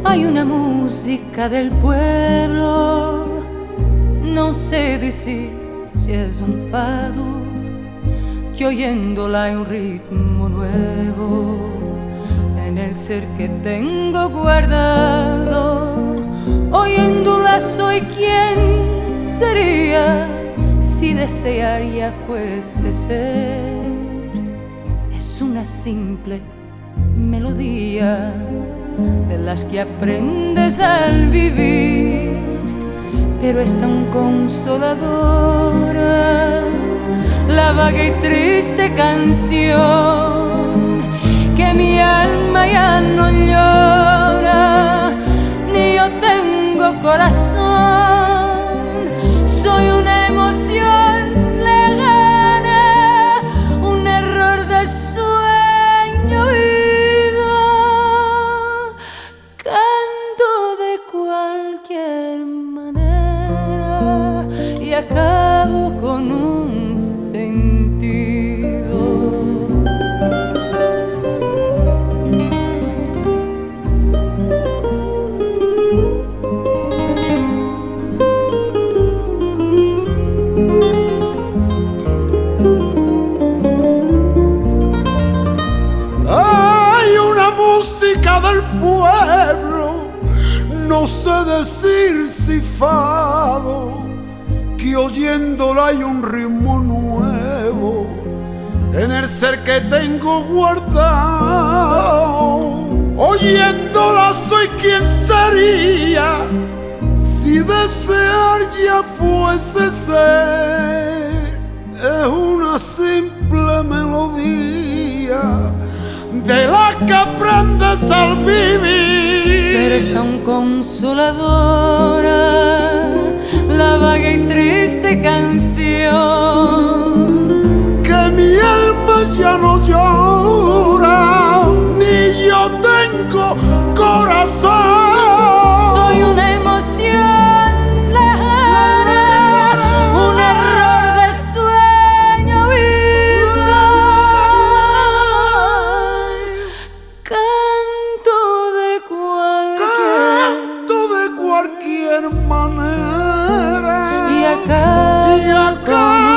Hay una música del pueblo, no sé decir si es un fado, que oyéndola hay un ritmo nuevo en el ser que tengo guardado. Oyéndola soy quien sería si desear ya fuese ser. Es una simple melodía de las que aprendes al vivir, pero es tan consoladora la vaga y triste canción que mi alma ya no llora, ni yo tengo corazón. Soy una emoción lejana, un error de sueño oído. Canto de cualquier manera y acabo con un sentido. Hay una música del pueblo, no sé decir si fado, que oyéndola hay un ritmo nuevo en el ser que tengo guardado. Oyéndola soy quien sería si desear ya fuese ser. Es una simple melodía de la que aprendes al vivir, pero es tan consoladora la vaga y triste canción que mi alma ya no llora, ni yo tengo corazón. soy una emoción lejana, un error de sueño oído. Canto de cualquier manera y acabo y acabo